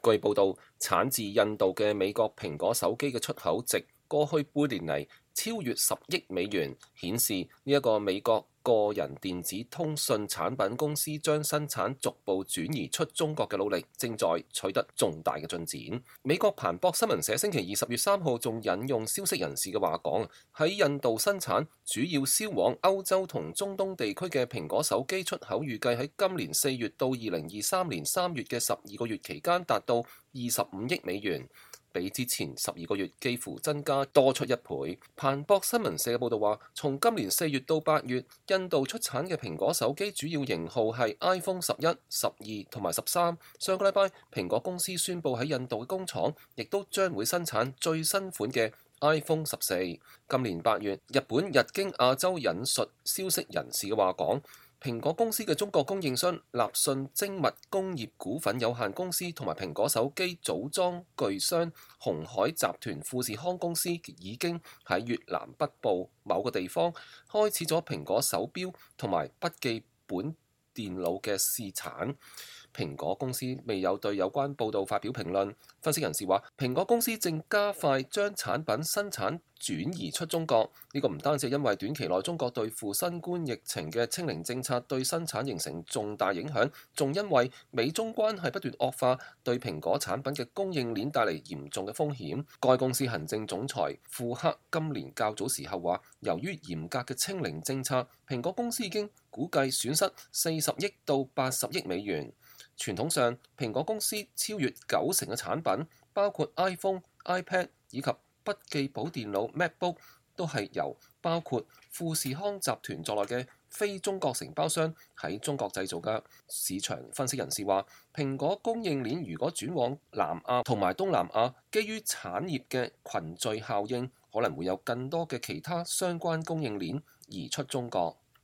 據報道，產自印度嘅美國蘋果手機嘅出口值過去半年嚟超越10億美元，顯示呢一個美國個人電子通訊產品公司將生產逐步轉移出中國嘅努力正在取得重大嘅進展。美國彭博新聞社星期20月3號仲引用消息人士嘅話講，喺印度生產主要銷往歐洲同中東地區嘅蘋果手機出口預計喺今年4月到2023年3月嘅12個月期間達到25億美元。比之前12個月幾乎增加多出1倍。彭博新聞社嘅報導話，從今年4月到8月，印度出產嘅蘋果手機主要型號係 iPhone 11、12同埋13。上個禮拜，蘋果公司宣布喺印度嘅工廠亦都將會生產最新款嘅 iPhone 14。今年8月，日本日經亞洲引述消息人士嘅話講，蘋果公司嘅中國供應商立訊精密工業股份有限公司同埋蘋果手機組裝巨商鴻海集團富士康公司已經喺越南北部某個地方開始咗蘋果手錶同埋筆記本電腦嘅試產。蘋果公司未有對有關報導發表評論。分析人士話，蘋果公司正加快將產品生產轉移出中國。呢個唔單止係因為短期內中國對付新冠疫情嘅清零政策對生產形成重大影響，仲因為美中關係不斷惡化，對蘋果產品嘅供應鏈帶嚟嚴重嘅風險。該公司行政總裁庫克今年較早時候話，由於嚴格嘅清零政策，蘋果公司已經估計損失40億到80億美元。傳統上，蘋果公司超越90%嘅產品，包括 iPhone、iPad 以及筆記簿電腦 MacBook，都係由包括富士康集團在內嘅非中國承包商喺中國製造嘅。市場分析人士話，蘋果供應鏈如果轉往南亞同埋東南亞，基於產業嘅群聚效應，可能會有更多嘅其他相關供應鏈移出中國。